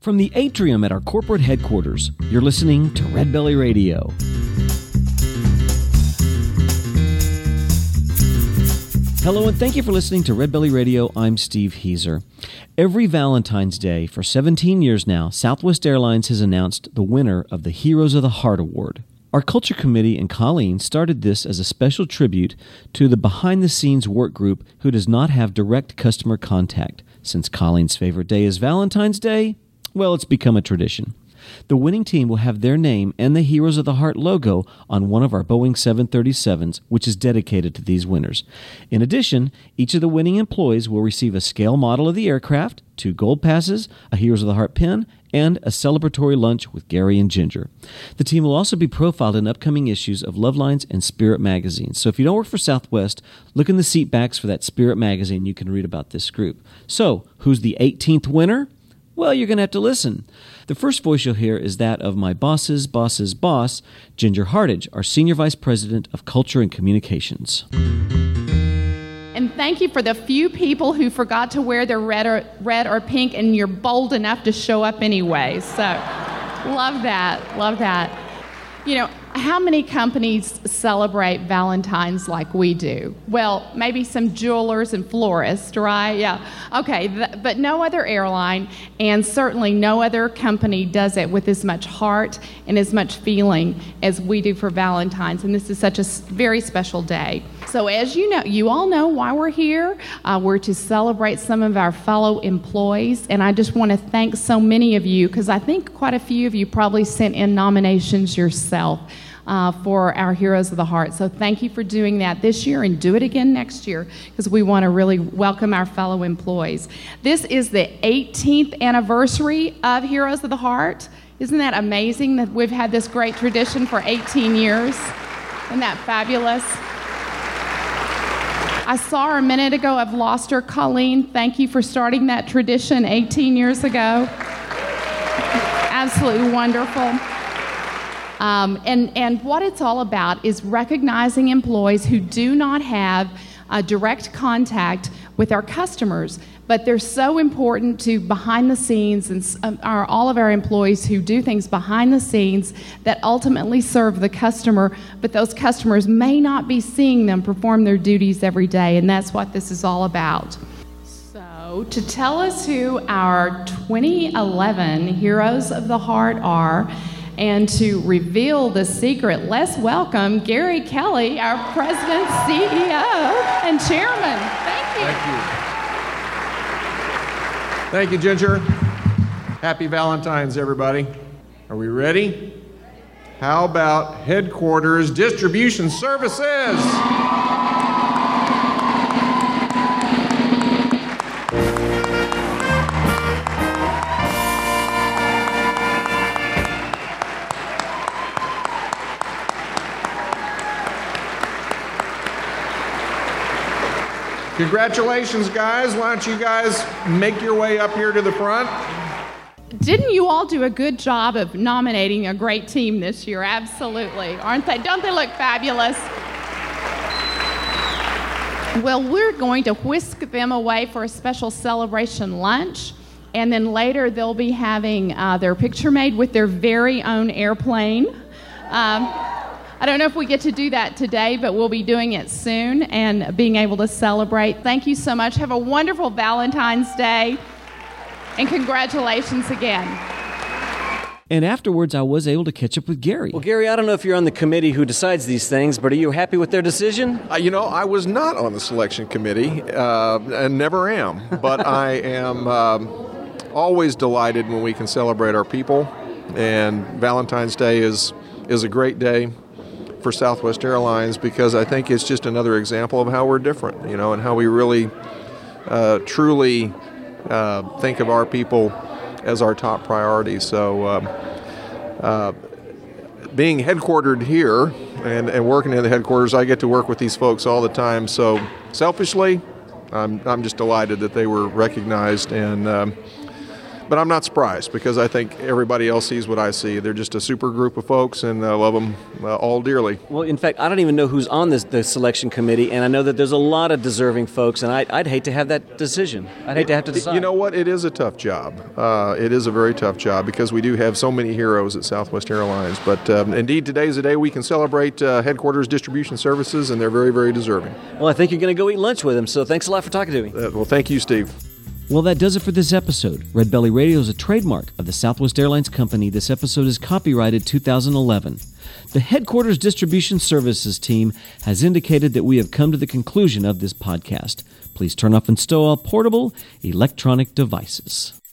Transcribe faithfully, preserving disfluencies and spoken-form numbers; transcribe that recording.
From the atrium at our corporate headquarters, you're listening to Red Belly Radio. Hello, and thank you for listening to Red Belly Radio. I'm Steve Heiser. Every Valentine's Day for seventeen years now, Southwest Airlines has announced the winner of the Heroes of the Heart Award. Our Culture Committee and Colleen started this as a special tribute to the behind-the-scenes work group who does not have direct customer contact. Since Colleen's favorite day is Valentine's Day, well, it's become a tradition. The winning team will have their name and the Heroes of the Heart logo on one of our Boeing seven thirty-sevens, which is dedicated to these winners. In addition, each of the winning employees will receive a scale model of the aircraft, two gold passes, a Heroes of the Heart pin, and a celebratory lunch with Gary and Ginger. The team will also be profiled in upcoming issues of Lovelines and Spirit magazines. So if you don't work for Southwest, look in the seat backs for that Spirit magazine. You can read about this group. So, who's the eighteenth winner? Well, you're going to have to listen. The first voice you'll hear is that of my boss's boss's boss, Ginger Hartage, our Senior Vice President of Culture and Communications. And thank you for the few people who forgot to wear their red or, red or pink, and you're bold enough to show up anyway. So, love that, love that. You know, how many companies celebrate Valentine's like we do? Well, maybe some jewelers and florists, right? Yeah. Okay, th- but no other airline, and certainly no other company does it with as much heart and as much feeling as we do for Valentine's, and this is such a s- very special day. So as you know, you all know why we're here. Uh, we're to celebrate some of our fellow employees, and I just want to thank so many of you, because I think quite a few of you probably sent in nominations yourself uh, for our Heroes of the Heart. So thank you for doing that this year, and do it again next year, because we want to really welcome our fellow employees. This is the eighteenth anniversary of Heroes of the Heart. Isn't that amazing that we've had this great tradition for eighteen years? Isn't that fabulous? I saw her a minute ago. I've lost her. Colleen, thank you for starting that tradition eighteen years ago. Absolutely wonderful. Um, and, and what it's all about is recognizing employees who do not have a direct contact with our customers, but they're so important to behind the scenes, and um, our, all of our employees who do things behind the scenes that ultimately serve the customer, but those customers may not be seeing them perform their duties every day, and that's what this is all about. So, to tell us who our twenty eleven Heroes of the Heart are, and to reveal the secret, let's welcome Gary Kelly, our President, C E O, and Chairman. Thank you. Thank you. Thank you, Ginger. Happy Valentine's, everybody. Are we ready? How about Headquarters Distribution Services? Congratulations, guys. Why don't you guys make your way up here to the front? Didn't you all do a good job of nominating a great team this year? Absolutely. Aren't they? Don't they look fabulous? Well, we're going to whisk them away for a special celebration lunch, and then later they'll be having uh, their picture made with their very own airplane. Um, I don't know if we get to do that today, but we'll be doing it soon and being able to celebrate. Thank you so much. Have a wonderful Valentine's Day, and congratulations again. And afterwards, I was able to catch up with Gary. Well, Gary, I don't know if you're on the committee who decides these things, but are you happy with their decision? Uh, you know, I was not on the selection committee, uh, and never am, but I am um, always delighted when we can celebrate our people, and Valentine's Day is is a great day for Southwest Airlines, because I think it's just another example of how we're different, you know, and how we really uh, truly uh, think of our people as our top priority. So um, uh, being headquartered here and, and working in the headquarters, I get to work with these folks all the time. So selfishly, I'm, I'm just delighted that they were recognized, and um, but I'm not surprised because I think everybody else sees what I see. They're just a super group of folks, and I love them uh, all dearly. Well, in fact, I don't even know who's on this the selection committee, and I know that there's a lot of deserving folks, and I'd, I'd hate to have that decision. I'd hate to have to decide. You know what? It is a tough job. Uh, it is a very tough job because we do have so many heroes at Southwest Airlines. But um, indeed, today is a day we can celebrate uh, Headquarters Distribution Services, and they're very, very deserving. Well, I think you're going to go eat lunch with them, so thanks a lot for talking to me. Uh, well, thank you, Steve. Well, that does it for this episode. Red Belly Radio is a trademark of the Southwest Airlines Company. This episode is copyrighted two thousand eleven. The Headquarters Distribution Services team has indicated that we have come to the conclusion of this podcast. Please turn off and stow all portable electronic devices.